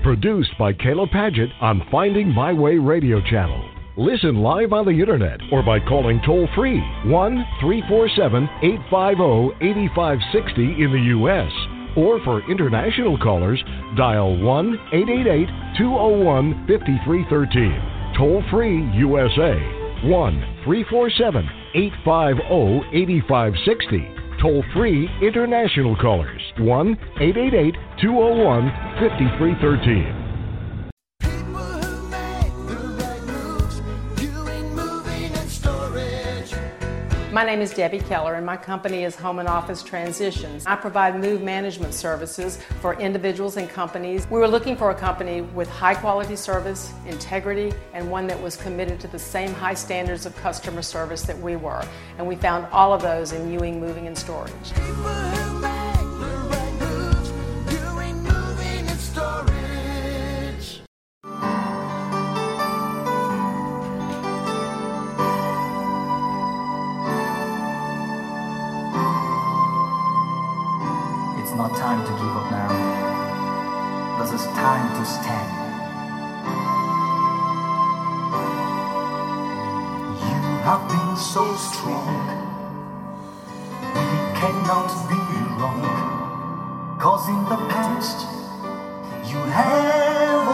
Produced by Kayla Padgett on Finding My Way Radio Channel. Listen live on the internet or by calling toll-free 1-347-850-8560 in the U.S. Or for international callers, dial 1-888-201-5313. Toll-free USA, 1-347-850-8560. Toll-free international callers, 1-888-201-5313. My name is Debbie Keller, and my company is Home and Office Transitions. I provide move management services for individuals and companies. We were looking for a company with high quality service, integrity, and one that was committed to the same high standards of customer service that we were. And we found all of those in Ewing Moving and Storage. It's not time to give up now. This is time to stand. You have been so strong. We cannot be wrong. 'Cause in the past you have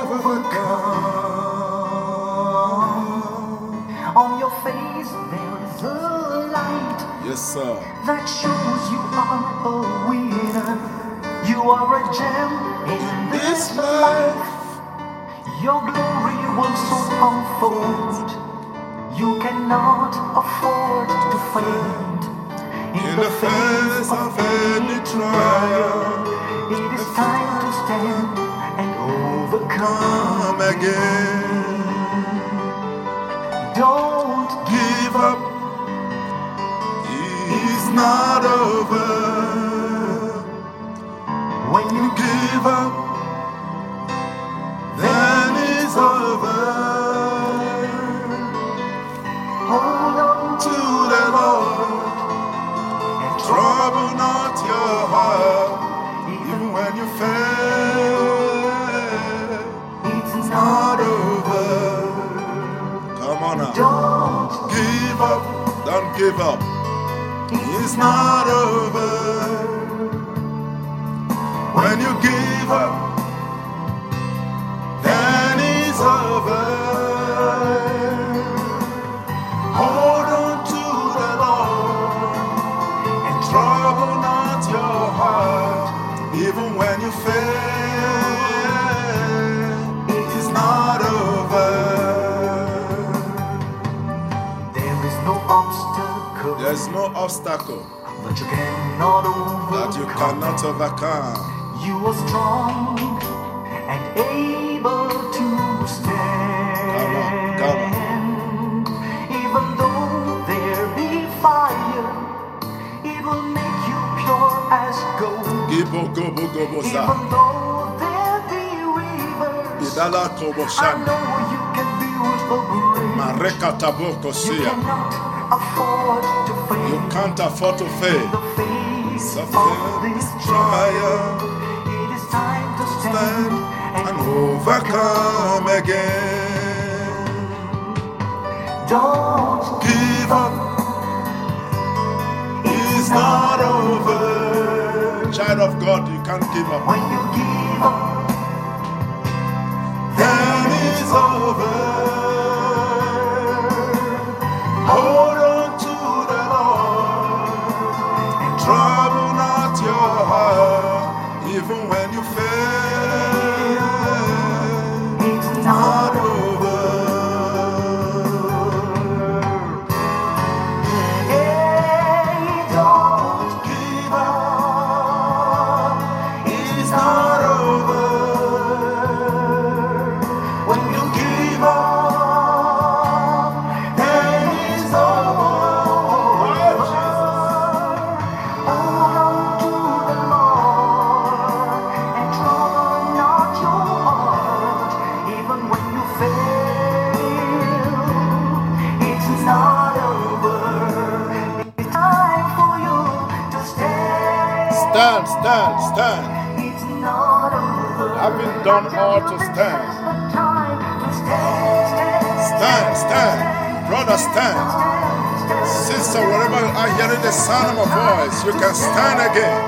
overcome. On your face there is a light. Yes, sir. That shows you are a winner. You are a gem in this life. Your glory will so unfold. You cannot afford to fade. In the face of any trial, it is time to stand and overcome again. Don't give up. It's not over. When you give up, then it's over. Hold on to the Lord and trouble not your heart, even when you fail. It's not over. Come on now. Don't give up. Don't give up. It's not over. When you give up, then it's over. Hold on to the Lord and trouble not your heart, even when you fail. It is not over. There is no obstacle. There's no obstacle that you cannot overcome. That you cannot overcome. You are strong and able to stand. Come on. Even though there be fire, it will make you pure as gold. Even though there be rivers, I know you can build a bridge. You cannot afford to fail. You can't afford to fail. In the face of this trial, time to stand and overcome again. Don't give up. It's not over. Child of God, you can't give up. When you give up, then it's over. Hold on to the Lord and trouble not your heart, even when you fail. It's not over. Hey, don't give up. It's not over. When you give up, then it's over. Hold on to the Lord and trouble not your heart, even when you fail. It's not over. It's time for you to stand. Stand. It's not over. Having done all to stand. Stand. Brother, stand. Sister, wherever you are hearing the sound of my voice, you can stand again.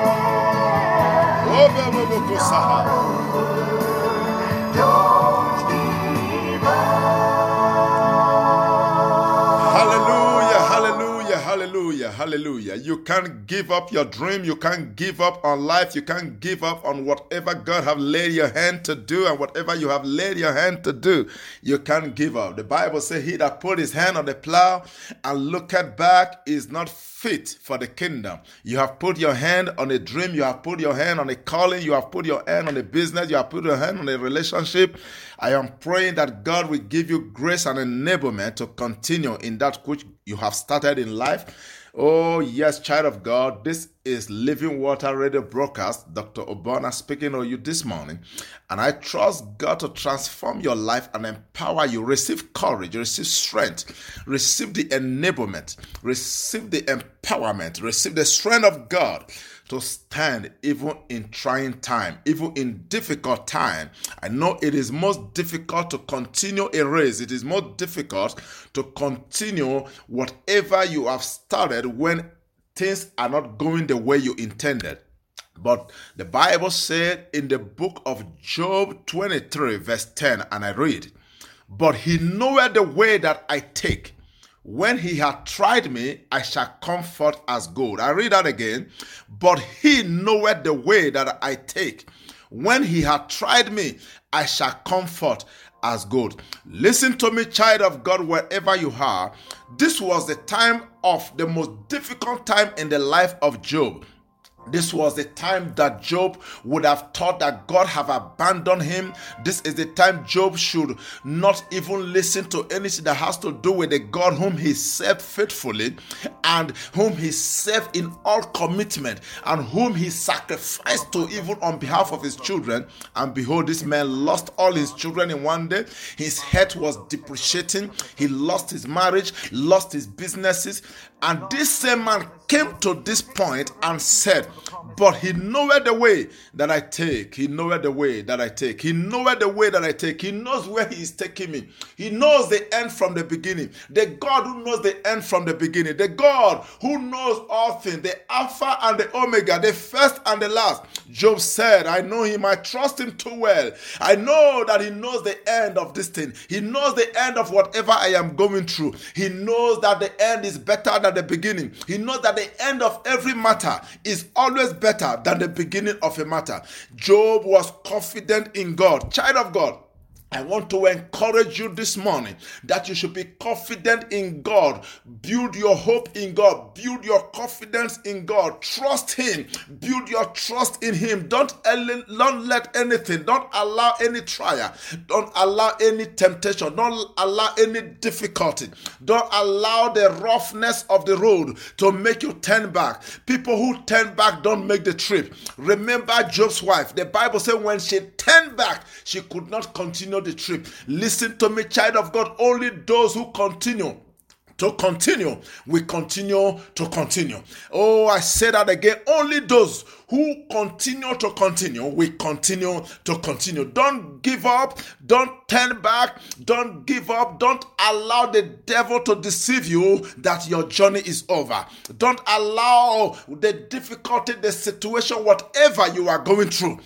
Hallelujah. You can't give up your dream. You can't give up on life. You can't give up on whatever God have laid your hand to do, and whatever you have laid your hand to do, you can't give up. The Bible says he that put his hand on the plow and looketh back is not fit for the kingdom. You have put your hand on a dream. You have put your hand on a calling. You have put your hand on a business. You have put your hand on a relationship. I am praying that God will give you grace and enablement to continue in that which you have started in life. Oh, yes, child of God, this is Living Water Radio Broadcast. Dr. Obona speaking to you this morning. And I trust God to transform your life and empower you. Receive courage, receive strength, receive the enablement, receive the empowerment, receive the strength of God to stand even in trying time, even in difficult time. I know it is most difficult to continue a race. It is most difficult to continue whatever you have started when things are not going the way you intended. But the Bible said in the book of Job 23 verse 10, and I read, "But he knoweth the way that I take. When he hath tried me, I shall come forth as gold." I read that again. "But he knoweth the way that I take. When he hath tried me, I shall come forth as gold." Listen to me, child of God, wherever you are. This was the time of the most difficult time in the life of Job. This was the time that Job would have thought that God have abandoned him. This is the time Job should not even listen to anything that has to do with the God whom he served faithfully and whom he served in all commitment and whom he sacrificed to even on behalf of his children. And behold, this man lost all his children in one day. His health was depreciating. He lost his marriage, lost his businesses. And this same man came to this point and said, "But he knoweth the way that I take. He knoweth the way that I take. He knoweth the way that I take." He knows where he is taking me. He knows the end from the beginning. The God who knows the end from the beginning. The God who knows all things. The Alpha and the Omega. The first and the last. Job said, "I know him. I trust him too well. I know that he knows the end of this thing. He knows the end of whatever I am going through. He knows that the end is better than the beginning. He knows that the end of every matter is always better than the beginning of a matter." Job was confident in God. Child of God, I want to encourage you this morning that you should be confident in God. Build your hope in God. Build your confidence in God. Trust him. Build your trust in him. Don't let anything, don't allow any trial, don't allow any temptation, don't allow any difficulty, don't allow the roughness of the road to make you turn back. People who turn back don't make the trip. Remember Job's wife. The Bible says when she turned back, she could not continue the trip. Listen to me, child of God. Only those who continue to continue will continue to continue. Oh, I say that again. Only those who continue to continue will continue to continue. Don't give up. Don't turn back. Don't give up. Don't allow the devil to deceive you that your journey is over. Don't allow the difficulty, the situation, whatever you are going through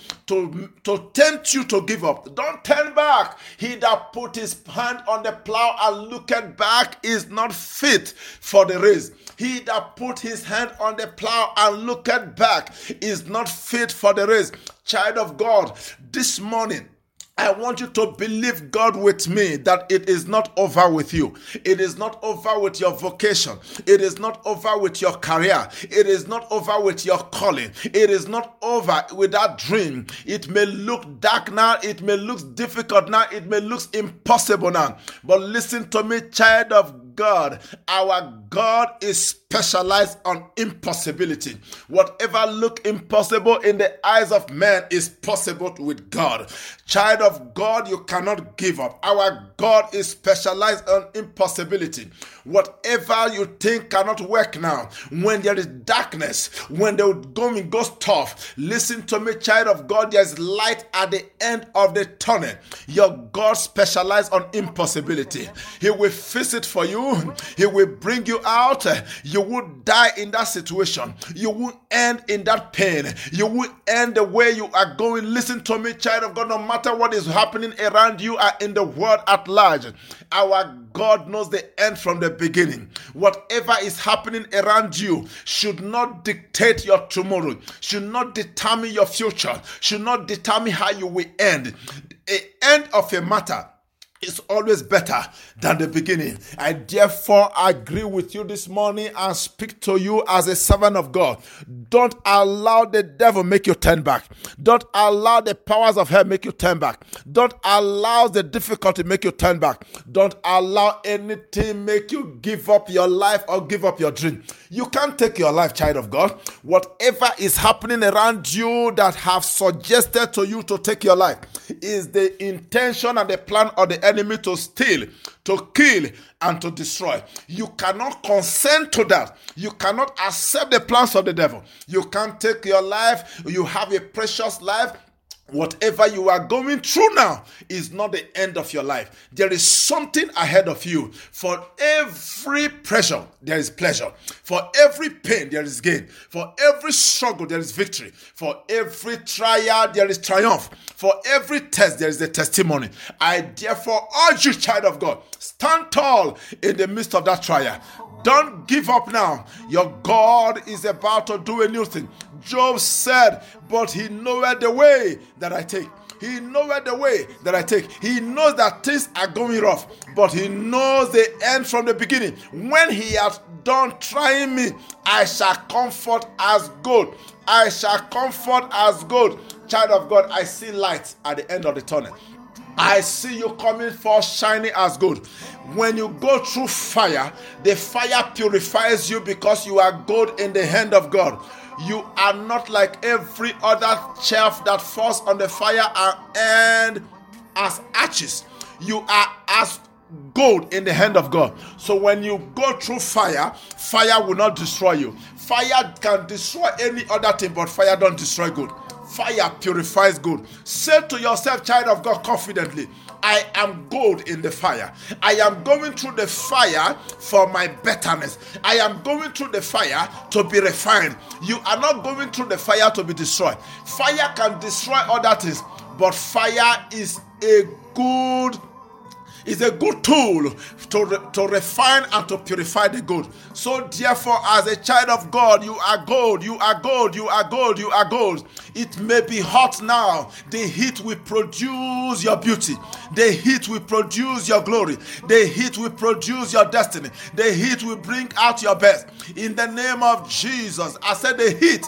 to tempt you to give up. Don't turn back. He that put his hand on the plow and looketh back is not fit for the race. He that put his hand on the plow and looketh back is not fit for the race. Child of God, this morning, I want you to believe God with me that it is not over with you. It is not over with your vocation. It is not over with your career. It is not over with your calling. It is not over with that dream. It may look dark now. It may look difficult now. It may look impossible now. But listen to me, child of God. Our God is specialized on impossibility. Whatever look impossible in the eyes of man is possible with God. Child of God, you cannot give up. Our God is specialized on impossibility. Whatever you think cannot work now, when there is darkness, when the going goes tough, listen to me, child of God, there's light at the end of the tunnel. Your God specializes on impossibility. He will fix it for you. He will bring you out. You would die in that situation. You will end in that pain. You will end the way you are going. Listen to me, child of God, no matter what is happening around you or in the world at large, our God knows the end from the beginning. Whatever is happening around you should not dictate your tomorrow, should not determine your future, should not determine how you will end. The end of a matter is always better than the beginning. I therefore agree with you this morning and speak to you as a servant of God. Don't allow the devil make you turn back. Don't allow the powers of hell make you turn back. Don't allow the difficulty make you turn back. Don't allow anything make you give up your life or give up your dream. You can't take your life, child of God. Whatever is happening around you that have suggested to you to take your life is the intention and the plan of the enemy to steal, to kill, and to destroy. You cannot consent to that. You cannot accept the plans of the devil. You can't take your life. You have a precious life. Whatever you are going through now is not the end of your life. There is something ahead of you. For every pressure, there is pleasure. For every pain, there is gain. For every struggle, there is victory. For every trial, there is triumph. For every test, there is a testimony. I therefore urge you, child of God, stand tall in the midst of that trial. Don't give up now. Your God is about to do a new thing. Job said, but he knoweth the way that I take. He knoweth the way that I take. He knows that things are going rough, but he knows the end from the beginning. When he has done trying me, I shall comfort as gold. I shall comfort as gold. Child of God, I see light at the end of the tunnel. I see you coming forth shining as gold. When you go through fire, the fire purifies you because you are gold in the hand of God. You are not like every other chaff that falls on the fire and as ashes. You are as gold in the hand of God. So when you go through fire, fire will not destroy you. Fire can destroy any other thing, but fire don't destroy gold. Fire purifies gold. Say to yourself, child of God, confidently, I am gold in the fire. I am going through the fire for my betterness. I am going through the fire to be refined. You are not going through the fire to be destroyed. Fire can destroy other things, but fire is a good tool to refine and to purify the gold. So therefore, as a child of God, you are gold, you are gold, you are gold, you are gold. It may be hot now. The heat will produce your beauty. The heat will produce your glory. The heat will produce your destiny. The heat will bring out your best. In the name of Jesus, I said the heat.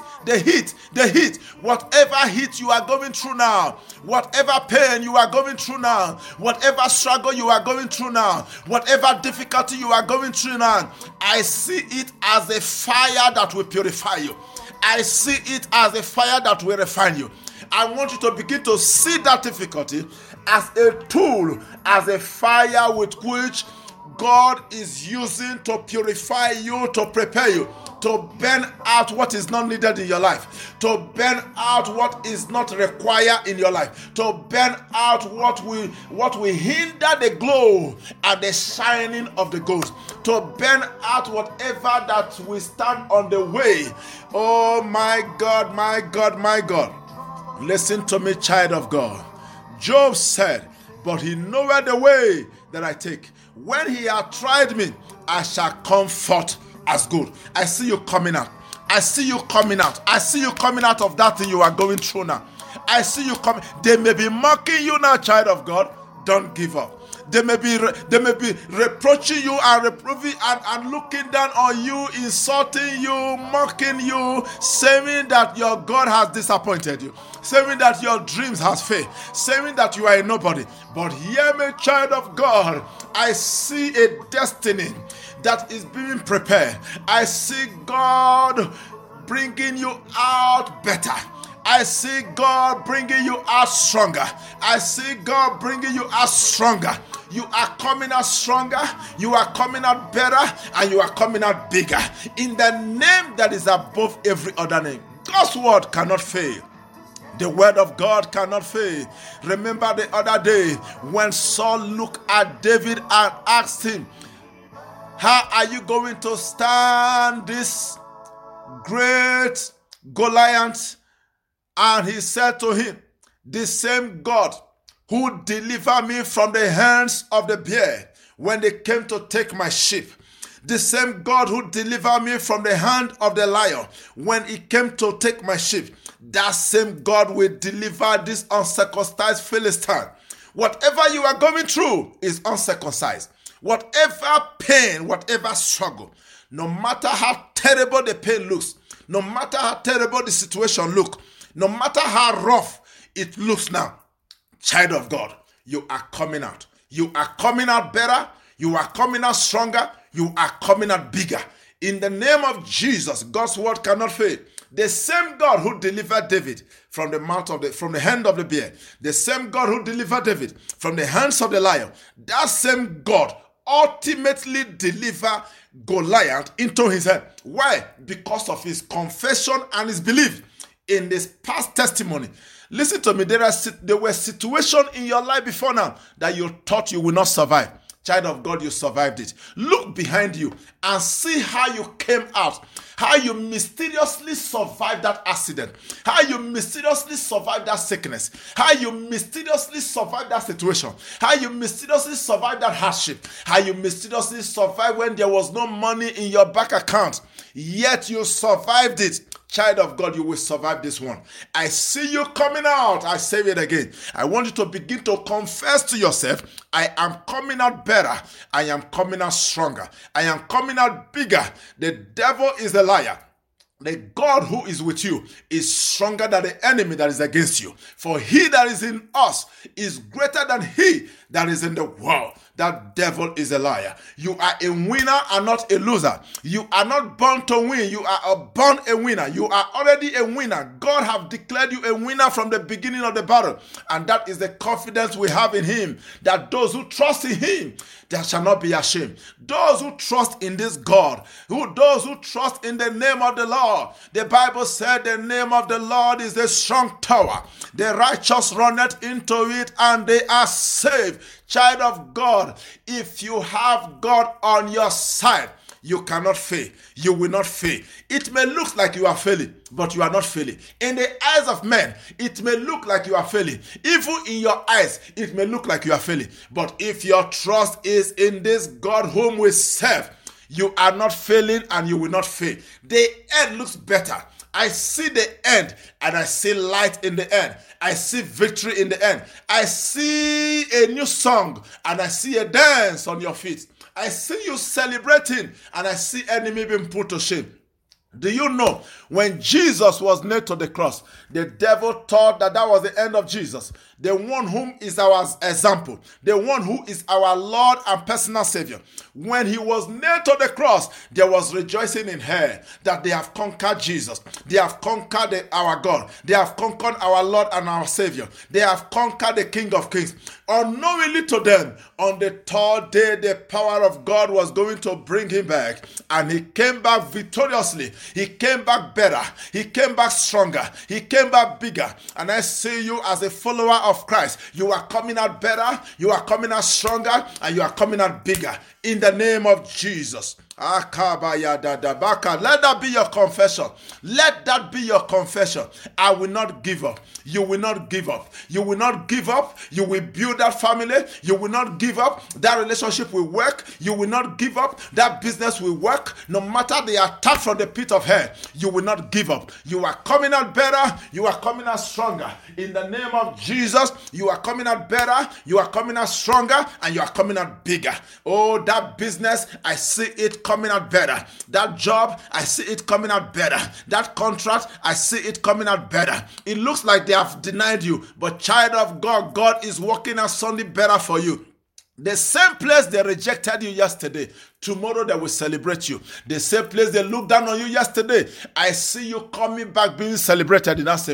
Whatever heat you are going through now, whatever pain you are going through now, whatever struggle you are going through now, whatever difficulty you are going through now, I see it as a fire that will purify you. I see it as a fire that will refine you. I want you to begin to see that difficulty as a tool, as a fire with which God is using to purify you, to prepare you, to burn out what is not needed in your life, to burn out what is not required in your life, to burn out what will hinder the glow and the shining of the ghost, to burn out whatever that will stand on the way. Oh my God, my God, my God. Listen to me, child of God. Job said, but he knoweth the way that I take. When he hath tried me, I shall come forth as good. I see you coming out. I see you coming out. I see you coming out of that thing you are going through now. I see you coming. They may be mocking you now, child of God. Don't give up. They may be reproaching you and reproving and looking down on you, insulting you, mocking you, saying that your God has disappointed you, saying that your dreams has failed, saying that you are a nobody. But hear me, child of God, I see a destiny that is being prepared. I see God bringing you out better. I see God bringing you out stronger. I see God bringing you out stronger. You are coming out stronger, you are coming out better, and you are coming out bigger. In the name that is above every other name. God's word cannot fail. The word of God cannot fail. Remember the other day when Saul looked at David and asked him, how are you going to stand this great Goliath? And he said to him, the same God who delivered me from the hands of the bear when they came to take my sheep, the same God who delivered me from the hand of the lion when he came to take my sheep, that same God will deliver this uncircumcised Philistine. Whatever you are going through is uncircumcised. Whatever pain, whatever struggle, no matter how terrible the pain looks, no matter how terrible the situation looks, no matter how rough it looks now, child of God, you are coming out. You are coming out better. You are coming out stronger. You are coming out bigger. In the name of Jesus, God's word cannot fail. The same God who delivered David from the hand of the bear, the same God who delivered David from the hands of the lion, that same God ultimately delivered Goliath into his hand. Why? Because of his confession and his belief in this past testimony. Listen to me, there were situations in your life before now that you thought you would not survive. Child of God, you survived it. Look behind you and see how you came out, how you mysteriously survived that accident, how you mysteriously survived that sickness, how you mysteriously survived that situation, how you mysteriously survived that hardship, how you mysteriously survived when there was no money in your bank account, yet you survived it. Child of God, you will survive this one. I see you coming out. I say it again. I want you to begin to confess to yourself, I am coming out better. I am coming out stronger. I am coming out bigger. The devil is a liar. The God who is with you is stronger than the enemy that is against you. For he that is in us is greater than he that is in the world. That devil is a liar. You are a winner and not a loser. You are not born to win. You are born a winner. You are already a winner. God have declared you a winner from the beginning of the battle. And that is the confidence we have in him. That those who trust in him, they shall not be ashamed. Those who trust in this God, those who trust in the name of the Lord. The Bible said the name of the Lord is a strong tower. The righteous runneth into it and they are saved. Child of God, if you have God on your side, you cannot fail. You will not fail. It may look like you are failing, but you are not failing. In the eyes of men, it may look like you are failing. Even in your eyes, it may look like you are failing. But if your trust is in this God whom we serve, you are not failing and you will not fail. The end looks better. I see the end and I see light in the end. I see victory in the end. I see a new song and I see a dance on your feet. I see you celebrating and I see enemy being put to shame. Do you know when Jesus was nailed to the cross, the devil thought that was the end of Jesus, the one whom is our example, the one who is our Lord and personal Savior. When he was nailed to the cross, there was rejoicing in hell that they have conquered Jesus. They have conquered our God. They have conquered our Lord and our Savior. They have conquered the King of Kings. Unknowingly to them, on the third day, the power of God was going to bring him back. And he came back victoriously. He came back better. He came back stronger. He came back bigger. And I see you as a follower of Christ. You are coming out better. You are coming out stronger. And you are coming out bigger. In the name of Jesus. Let that be your confession. Let that be your confession. I will not give up. You will not give up. You will not give up. You will build that family. You will not give up. That relationship will work. You will not give up. That business will work. No matter the attack from the pit of hell, you will not give up. You are coming out better. You are coming out stronger. In the name of Jesus, you are coming out better. You are coming out stronger. And you are coming out bigger. Oh, that business, I see it coming out better. That job, I see it coming out better. That contract, I see it coming out better. It looks like they have denied you, but child of God, God is working out something better for you. The same place they rejected you yesterday, tomorrow they will celebrate you. The same place they looked down on you yesterday, I see you coming back being celebrated in that same place.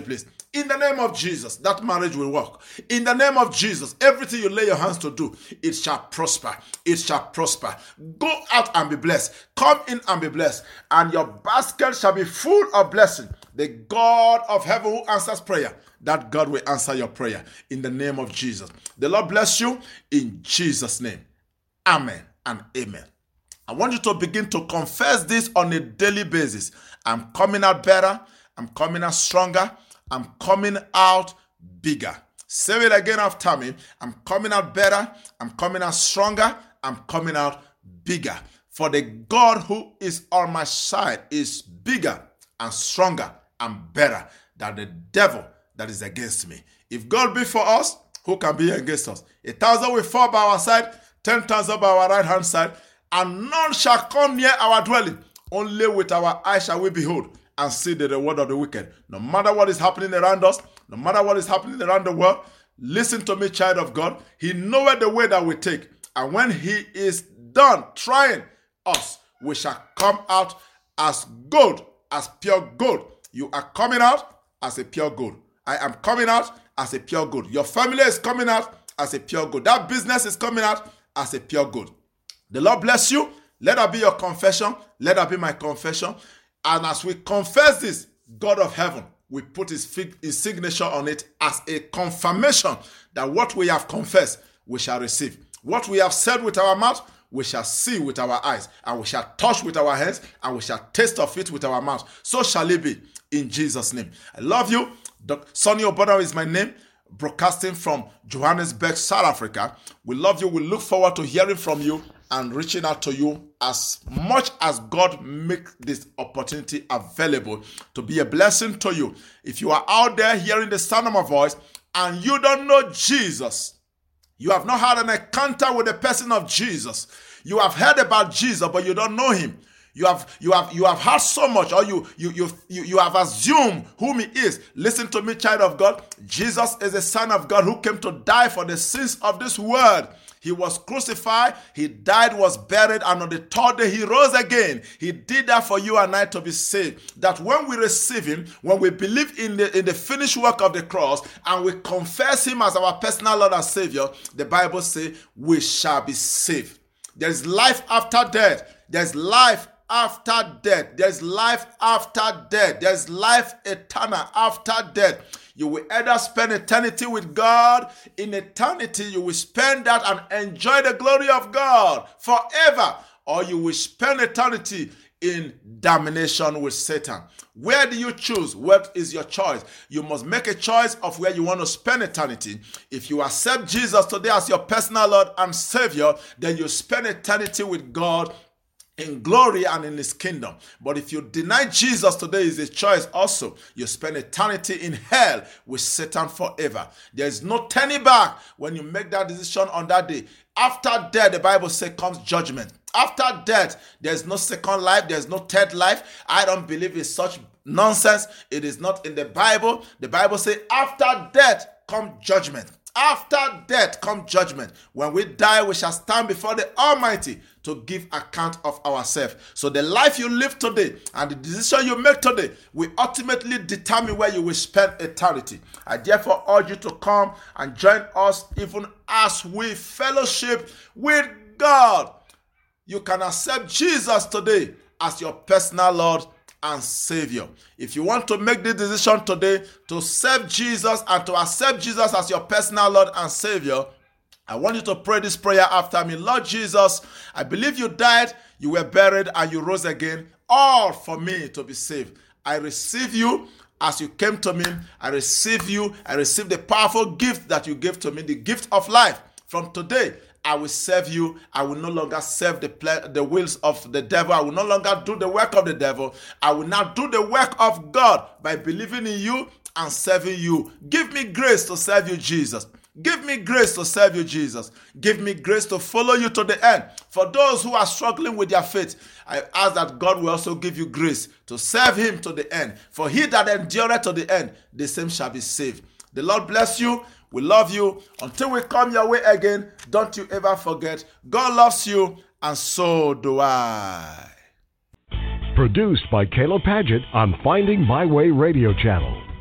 In the name of Jesus, that marriage will work. In the name of Jesus, everything you lay your hands to do, it shall prosper. It shall prosper. Go out and be blessed. Come in and be blessed. And your basket shall be full of blessing. The God of heaven who answers prayer, that God will answer your prayer in the name of Jesus. The Lord bless you in Jesus' name. Amen and amen. I want you to begin to confess this on a daily basis. I'm coming out better. I'm coming out stronger. I'm coming out bigger. Say it again after me. I'm coming out better. I'm coming out stronger. I'm coming out bigger. For the God who is on my side is bigger and stronger and better than the devil that is against me. If God be for us, who can be against us? 1,000 will fall by our side, 10,000 by our right hand side, and none shall come near our dwelling. Only with our eyes shall we behold and see the reward of the wicked. No matter what is happening around us, no matter what is happening around the world, listen to me, child of God. He knoweth the way that we take. And when he is done trying us, we shall come out as gold, as pure gold. You are coming out as a pure gold. I am coming out as a pure gold. Your family is coming out as a pure gold. That business is coming out as a pure gold. The Lord bless you. Let that be your confession. Let that be my confession. And as we confess this, God of heaven will put his signature on it as a confirmation that what we have confessed, we shall receive. What we have said with our mouth, we shall see with our eyes, and we shall touch with our hands, and we shall taste of it with our mouth. So shall it be in Jesus' name. I love you. Sonny Obono is my name, broadcasting from Johannesburg, South Africa. We love you. We look forward to hearing from you and reaching out to you as much as God makes this opportunity available to be a blessing to you. If you are out there hearing the sound of my voice and you don't know Jesus, you have not had an encounter with the person of Jesus. You have heard about Jesus, but you don't know him. You have heard so much, or you have assumed whom he is. Listen to me, child of God. Jesus is the Son of God who came to die for the sins of this world. He was crucified, he died, was buried, and on the third day he rose again. He did that for you and I to be saved. That when we receive him, when we believe in the finished work of the cross, and we confess him as our personal Lord and Savior, the Bible says we shall be saved. There's life after death. There's life after death. There's life after death. There's life eternal after death. You will either spend eternity with God. In eternity, you will spend that and enjoy the glory of God forever. Or you will spend eternity in damnation with Satan. Where do you choose? What is your choice? You must make a choice of where you want to spend eternity. If you accept Jesus today as your personal Lord and Savior, then you spend eternity with God in glory and in his kingdom. But if you deny Jesus today, is a choice also. You spend eternity in hell with Satan forever. There is no turning back when you make that decision on that day. After death, the Bible says, comes judgment. After death, there's no second life. There's no third life. I don't believe in such nonsense. It is not in the Bible. The Bible says, after death, come judgment. After death come judgment. When we die, we shall stand before the Almighty to give account of ourselves. So the life you live today and the decision you make today will ultimately determine where you will spend eternity. I therefore urge you to come and join us even as we fellowship with God. You can accept Jesus today as your personal Lord and Savior. If you want to make the decision today to serve Jesus and to accept Jesus as your personal Lord and Savior, I want you to pray this prayer after me. Lord Jesus, I believe you died, you were buried, and you rose again, all for me to be saved. I receive you as you came to me. I receive you. I receive the powerful gift that you gave to me, the gift of life. From today, I will serve you. I will no longer serve the wills of the devil. I will no longer do the work of the devil. I will now do the work of God by believing in you and serving you. Give me grace to serve you, Jesus. Give me grace to serve you, Jesus. Give me grace to follow you to the end. For those who are struggling with their faith, I ask that God will also give you grace to serve him to the end. For he that endureth to the end, the same shall be saved. The Lord bless you. We love you. Until we come your way again, don't you ever forget, God loves you, and so do I. Produced by Caleb Paget on Finding My Way Radio Channel.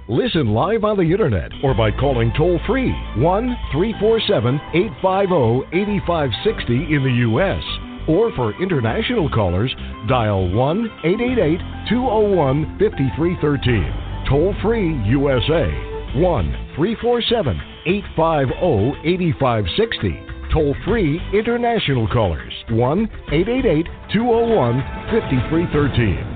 Listen live on the Internet or by calling toll-free 1-347-850-8560 in the U.S. Or for international callers, dial 1-888-201-5313. Toll-free USA, 1-347-850-8560. Toll-free international callers, 1-888-201-5313.